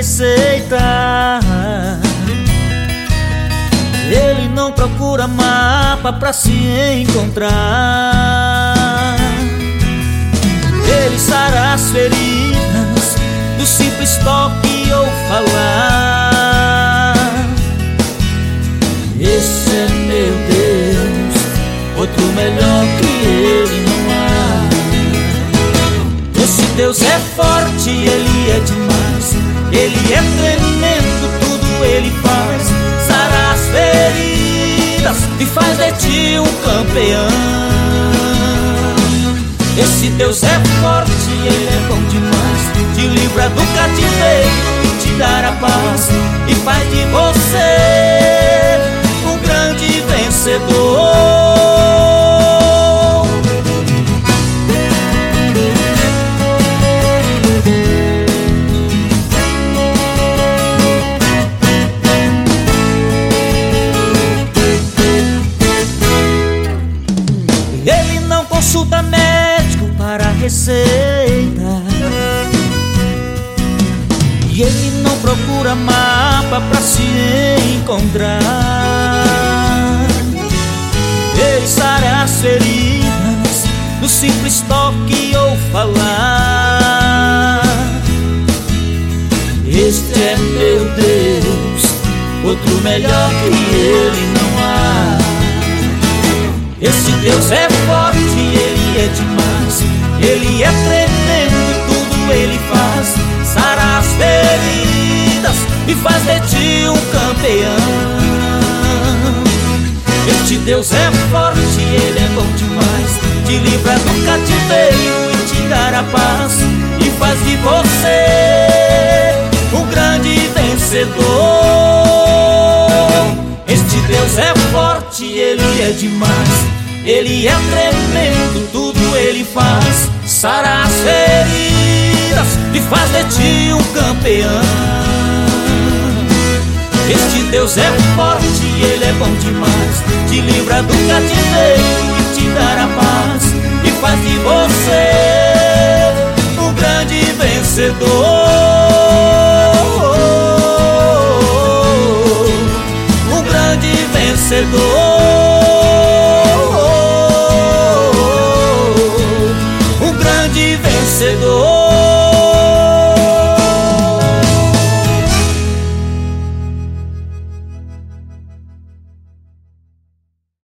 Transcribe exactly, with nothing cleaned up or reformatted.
receita. Ele não procura mapa pra se encontrar. Ele sara as feridas do simples toque ou falar. Esse é meu Deus, outro melhor que ele não há. Esse Deus é forte, ele é demais. Ele é tremendo, tudo ele faz. Sara as feridas e faz de ti um campeão. Esse Deus é forte, ele é bom demais. Te livra do cativeiro e te dará paz. E faz de você um grande vencedor. Ele não consulta médico para receita. E ele não procura mapa pra se encontrar. Ele sara as feridas no simples toque ou falar. Este é meu Deus, outro melhor que ele não há. Esse Deus é forte, ele é demais. Ele é tremendo, tudo ele faz. Sara as feridas e faz de ti um campeão. Este Deus é forte, ele é bom demais. Te livra do cativeiro e te dará paz. E faz de você um grande vencedor. Este Deus é forte, ele é demais. Ele é tremendo, tudo ele faz. Sara as feridas e faz de ti um campeão. Este Deus é forte, ele é bom demais. Te livra do cativeiro e te dará paz. E faz de você um grande vencedor. Um grande vencedor.